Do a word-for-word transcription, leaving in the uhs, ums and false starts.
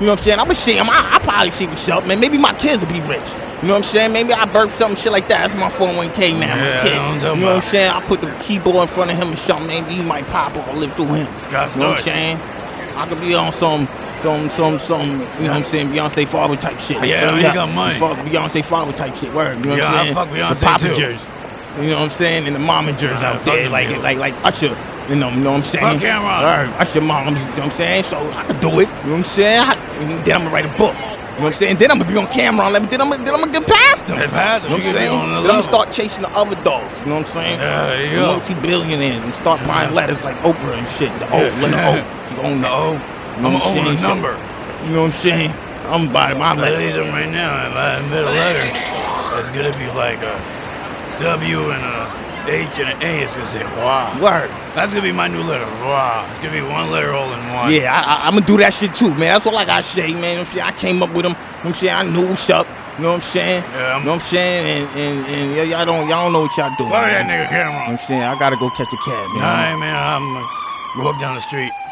You know what I'm saying? I'ma see him. I, I probably see what's up, man. Maybe my kids will be rich. You know what I'm saying? Maybe I birth something shit like that. That's my four oh one K now. Yeah, my kid. I don't You know know what I'm saying? I put the keyboard in front of him or something. Maybe he might pop or live through him. God's You know what I'm good. saying? I could be on some, some, some, some, you know what I'm saying, Beyonce father type shit. Yeah, he got money. Fuck Beyonce father type shit, word. You know Yeah, what I'm I saying? fuck Beyonce the Papa too. Jers. You know what I'm saying? And the mama Jers Nah, out fuck there, them like, people. like, like Usher. You know, you know what I'm saying? Fuck Cameron. Word. Usher moms, you know what I'm saying? So I could do it. You know what I'm saying? I, and then I'm gonna write a book. You know what I'm saying? Then I'm gonna be on camera. Then I'm, then I'm gonna get past them. Get past 'em. You know what You I'm can be saying? on Then the I'm gonna level. start chasing the other dogs. You know what I'm saying? Yeah, there you The go. multi-billionaires and start buying letters like Oprah and shit. The O, letter O. She own that. Oh, You know I'm what I'm over the saying? So, number. You know what I'm saying? I'm buying my I letter. read them right now. If I admit a letter, it's gonna be like a W and a H and an A. It's gonna say wow. Word. That's gonna be my new letter. Wow. It's gonna be one letter all in one. Yeah, I, I, I'm gonna do that shit too, man. That's all I gotta say, man. You know what I'm saying? I came up with them. You know what I'm saying? I knew what's up. You know what I'm saying? Yeah, You I'm- know what I'm saying? And, and, and y- y'all don't y'all don't know what y'all doing. Where that man. nigga You know Cameron? what I'm saying? I gotta go catch a cab, man. Alright, man. I'm uh, walk down the street.